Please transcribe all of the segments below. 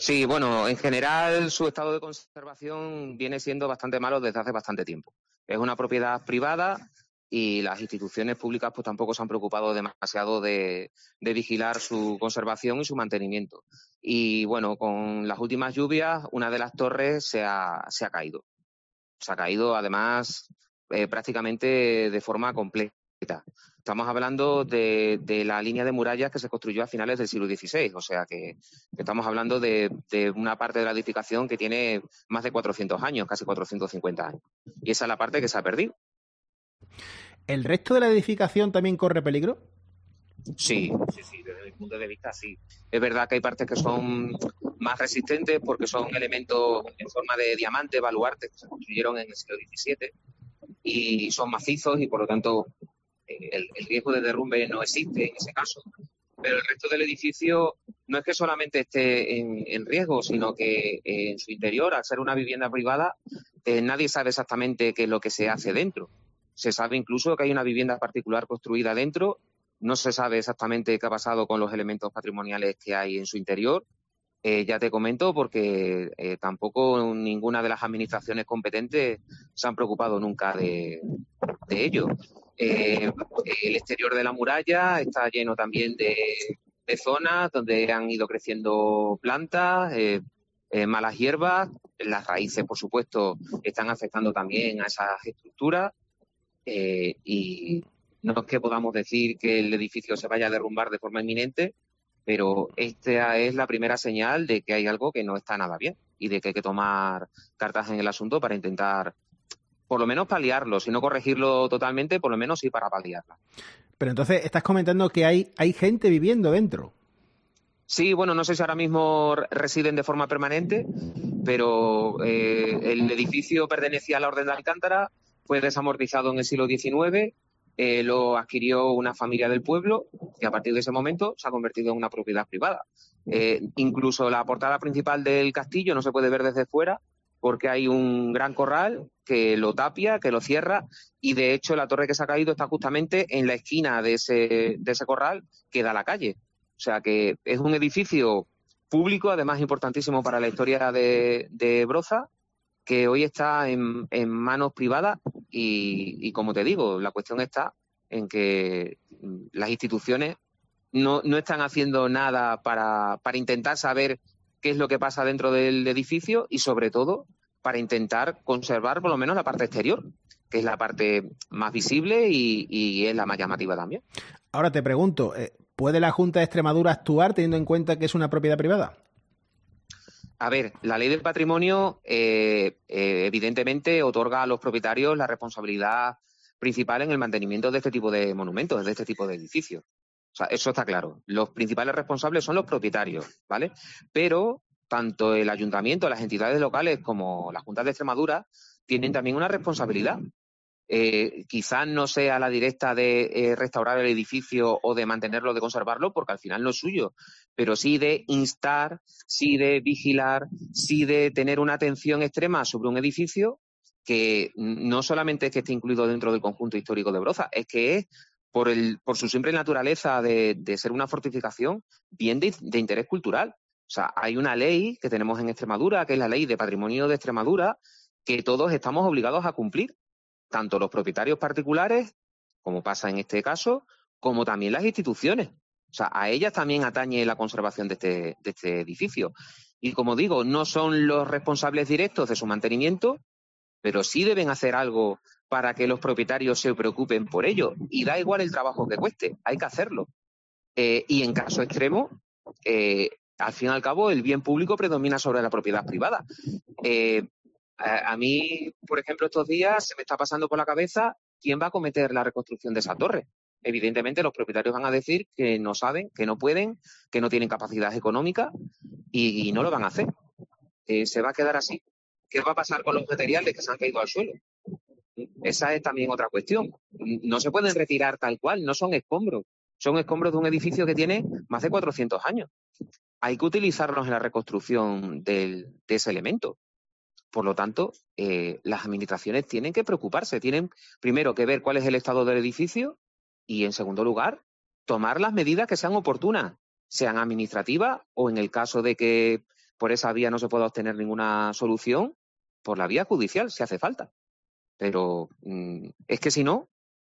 Sí, bueno, en general su estado de conservación viene siendo bastante malo desde hace bastante tiempo. Es una propiedad privada y las instituciones públicas pues tampoco se han preocupado demasiado de vigilar su conservación y su mantenimiento. Y bueno, con las últimas lluvias, una de las torres se ha caído. Se ha caído además prácticamente de forma completa. Estamos hablando de la línea de murallas que se construyó a finales del siglo XVI, o sea que estamos hablando de una parte de la edificación que tiene más de 400 años, casi 450 años. Y esa es la parte que se ha perdido. ¿El resto de la edificación también corre peligro? Sí, desde mi punto de vista sí. Es verdad que hay partes que son más resistentes porque son elementos en forma de diamante, baluartes, que se construyeron en el siglo XVII y son macizos y por lo tanto el riesgo de derrumbe no existe en ese caso. Pero el resto del edificio no es que solamente esté en riesgo, sino que en su interior, al ser una vivienda privada, nadie sabe exactamente qué es lo que se hace dentro. Se sabe incluso que hay una vivienda particular construida dentro. No se sabe exactamente qué ha pasado con los elementos patrimoniales que hay en su interior. Ya te comento porque tampoco ninguna de las administraciones competentes se han preocupado nunca de ello. El exterior de la muralla está lleno también de zonas donde han ido creciendo plantas, malas hierbas. Las raíces, por supuesto, están afectando también a esas estructuras y no es que podamos decir que el edificio se vaya a derrumbar de forma inminente, pero esta es la primera señal de que hay algo que no está nada bien y de que hay que tomar cartas en el asunto para intentar por lo menos paliarlo, si no corregirlo totalmente, por lo menos sí para paliarla. Pero entonces estás comentando que hay gente viviendo dentro. Sí, bueno, no sé si ahora mismo residen de forma permanente, pero el edificio pertenecía a la Orden de Alcántara, fue desamortizado en el siglo XIX, lo adquirió una familia del pueblo y a partir de ese momento se ha convertido en una propiedad privada. Incluso la portada principal del castillo no se puede ver desde fuera porque hay un gran corral que lo tapia, que lo cierra y de hecho la torre que se ha caído está justamente en la esquina de ese corral que da a la calle. O sea que es un edificio público, además importantísimo para la historia de Broza, que hoy está en manos privadas y como te digo, la cuestión está en que las instituciones no están haciendo nada para intentar saber qué es lo que pasa dentro del edificio y sobre todo para intentar conservar por lo menos la parte exterior, que es la parte más visible y es la más llamativa también. Ahora te pregunto, ¿puede la Junta de Extremadura actuar teniendo en cuenta que es una propiedad privada? A ver, la ley del patrimonio evidentemente otorga a los propietarios la responsabilidad principal en el mantenimiento de este tipo de monumentos, de este tipo de edificios. O sea, eso está claro. Los principales responsables son los propietarios, ¿vale? Pero tanto el ayuntamiento, las entidades locales como la Junta de Extremadura tienen también una responsabilidad. Quizás no sea la directa de restaurar el edificio o de mantenerlo, de conservarlo, porque al final no es suyo, pero sí de instar, sí de vigilar, sí de tener una atención extrema sobre un edificio que no solamente es que esté incluido dentro del conjunto histórico de Broza, es que es por su simple naturaleza de ser una fortificación bien de interés cultural. O sea, hay una ley que tenemos en Extremadura, que es la Ley de Patrimonio de Extremadura, que todos estamos obligados a cumplir, tanto los propietarios particulares, como pasa en este caso, como también las instituciones. O sea, a ellas también atañe la conservación de este edificio. Y como digo, no son los responsables directos de su mantenimiento, pero sí deben hacer algo para que los propietarios se preocupen por ello. Y da igual el trabajo que cueste, hay que hacerlo. Y en caso extremo, al fin y al cabo, el bien público predomina sobre la propiedad privada. A mí, por ejemplo, estos días se me está pasando por la cabeza quién va a acometer la reconstrucción de esa torre. Evidentemente, los propietarios van a decir que no saben, que no pueden, que no tienen capacidad económica y no lo van a hacer. Se va a quedar así. ¿Qué va a pasar con los materiales que se han caído al suelo? Esa es también otra cuestión. No se pueden retirar tal cual, no son escombros. Son escombros de un edificio que tiene más de 400 años. Hay que utilizarlos en la reconstrucción de ese elemento. Por lo tanto, las administraciones tienen que preocuparse, tienen primero que ver cuál es el estado del edificio y, en segundo lugar, tomar las medidas que sean oportunas, sean administrativas o, en el caso de que por esa vía no se pueda obtener ninguna solución, por la vía judicial, si hace falta. Pero es que si no,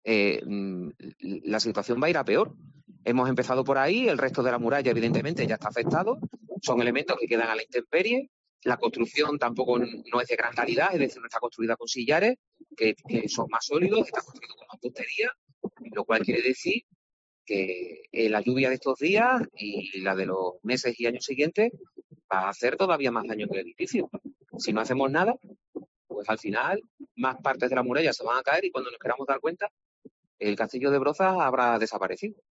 la situación va a ir a peor. Hemos empezado por ahí, el resto de la muralla evidentemente ya está afectado, son elementos que quedan a la intemperie, la construcción tampoco no es de gran calidad, es decir, no está construida con sillares, que son más sólidos, está construido con mampostería, lo cual quiere decir que la lluvia de estos días y la de los meses y años siguientes va a hacer todavía más daño que el edificio. Si no hacemos nada, pues al final más partes de la muralla se van a caer y cuando nos queramos dar cuenta, el castillo de Brozas habrá desaparecido.